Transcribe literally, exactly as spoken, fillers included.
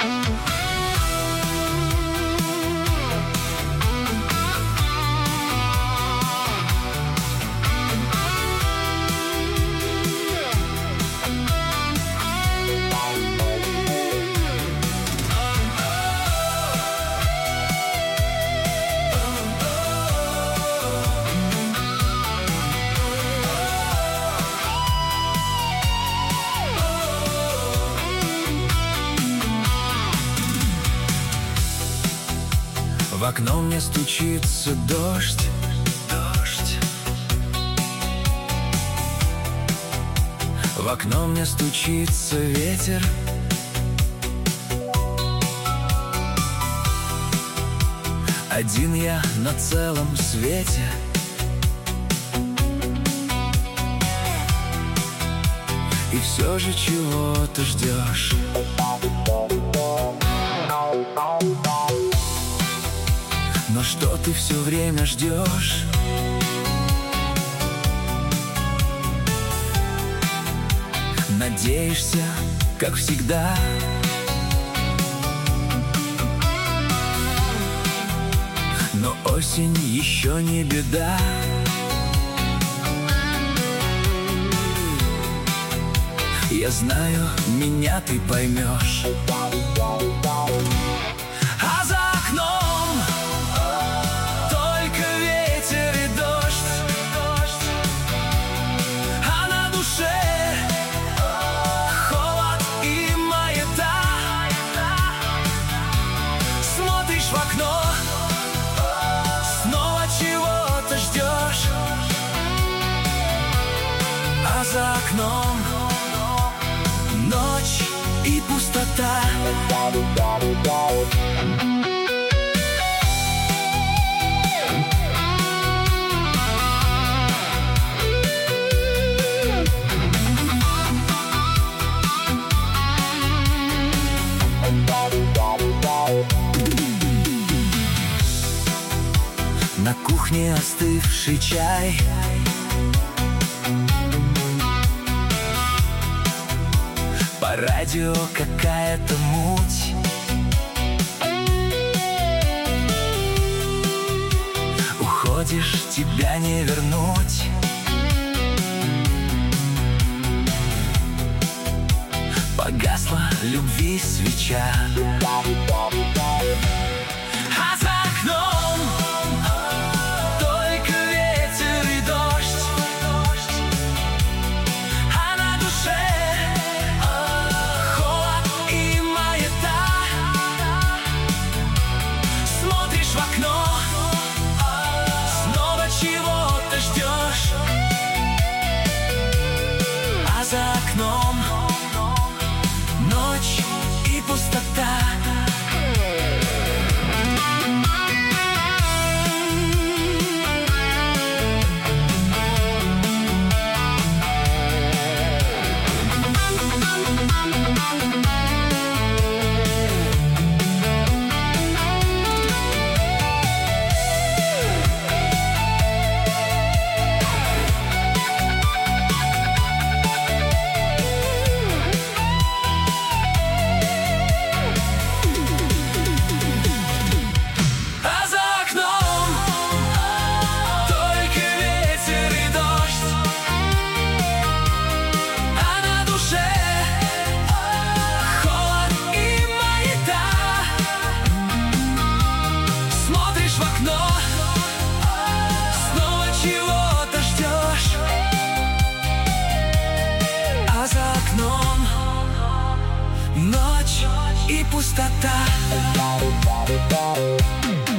В окно мне стучится дождь, дождь. В окно мне стучится ветер. Один я на целом свете. И все же чего-то ждешь. Но что ты все время ждешь? Надеешься, как всегда. Но осень еще не беда. Я знаю, меня ты поймешь. А за окном только ветер и дождь, а на душе холод и маята. Смотришь в окно, снова чего-то ждешь. А за окном ночь и пустота. На кухне остывший чай. По радио какая-то муть. Уходишь, тебя не вернуть. Погасла любви свеча. А за окном только ветер и дождь, а на душе холод и маята. Смотришь в окно, снова чего-то ждешь. А за окном ночь и пустота. Ночь и пустота.